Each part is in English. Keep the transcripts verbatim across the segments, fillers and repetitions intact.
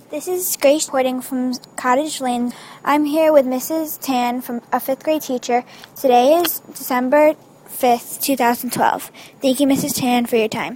This is Grace reporting from Cottage Lane. I'm here with Missus Tan, from a fifth grade teacher. Today is December fifth, twenty twelve. Thank you, Missus Tan, for your time.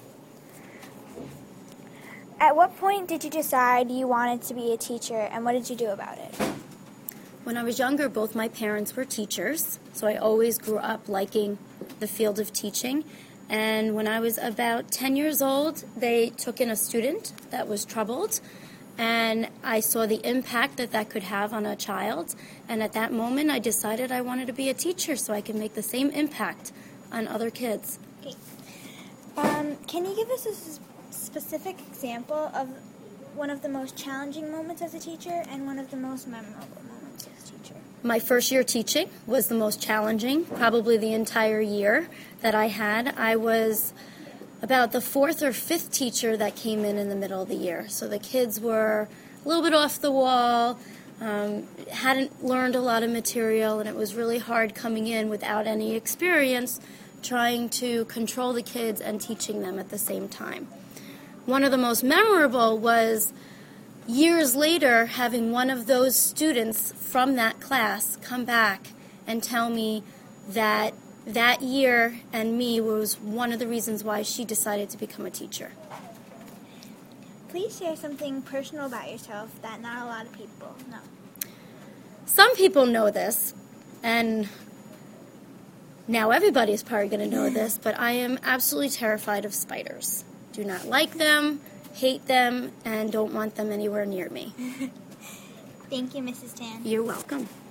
At what point did you decide you wanted to be a teacher, and what did you do about it? When I was younger, both my parents were teachers, so I always grew up liking the field of teaching. And when I was about ten years old, they took in a student that was troubled, and I saw the impact that that could have on a child. And at that moment, I decided I wanted to be a teacher so I could make the same impact on other kids. Okay. Um, can you give us a specific example of one of the most challenging moments as a teacher and one of the most memorable moments as a teacher? My first year teaching was the most challenging, probably the entire year that I had. I was about the fourth or fifth teacher that came in in the middle of the year. So the kids were a little bit off the wall, um, hadn't learned a lot of material, and it was really hard coming in without any experience, trying to control the kids and teaching them at the same time. One of the most memorable was years later having one of those students from that class come back and tell me that that year and me was one of the reasons why she decided to become a teacher. Please share something personal about yourself that not a lot of people know. Some people know this, and now everybody's probably going to know this, but I am absolutely terrified of spiders. Do not like them, hate them, and don't want them anywhere near me. Thank you, Missus Tan. You're welcome.